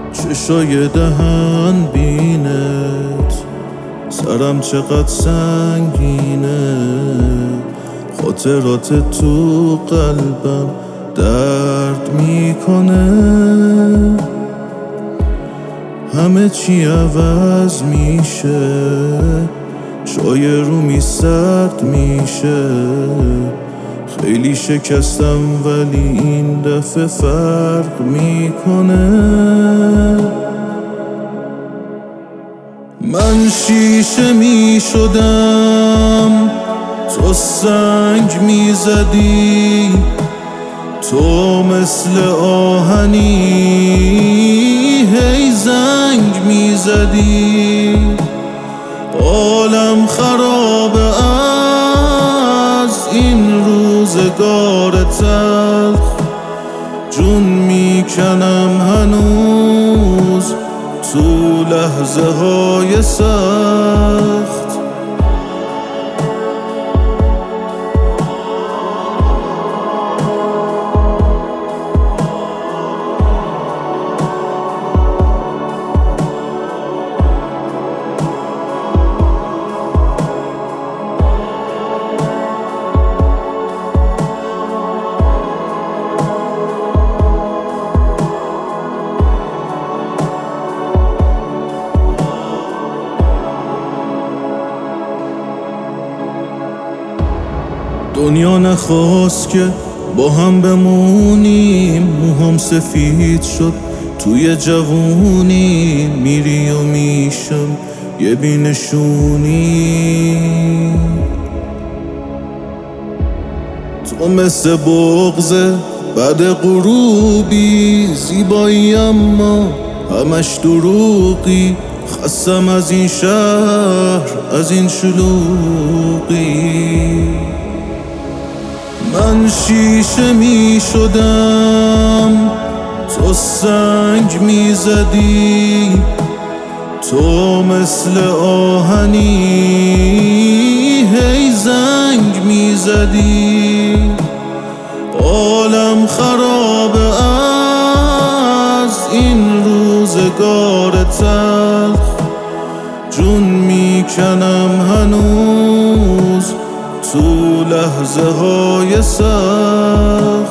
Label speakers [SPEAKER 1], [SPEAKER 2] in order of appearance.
[SPEAKER 1] چشای دهن بینت، سرم چقدر سنگینه، خاطرات تو قلبم درد میکنه. همه چی عوض میشه، چای رومی سرد میشه. خیلی شکستم ولی این دفعه فرق میکنه. من شیشه میشدم، تو سنگ میزدی، تو مثل آهنی هی زنگ میزدی. حالم خرابه از این روزگار تلخ، جون میکنم هنوز تو لحظه های سخت. دنیا نخواست که با هم بمونیم، موهام سفید شد توی جوونی، میری و میشم یه بینشونی. تو مثل بغضه بعد غروبی، زیبایی اما همش دروغی. خستم از این شهر، از این شلوغی. من شیشه می شدم، تو سنگ می زدی، تو مثل آهنی هی زنگ می زدی. حالم خرابه از این روزگار تلخ، جون می کنم هنوز تو لحظه های سخت.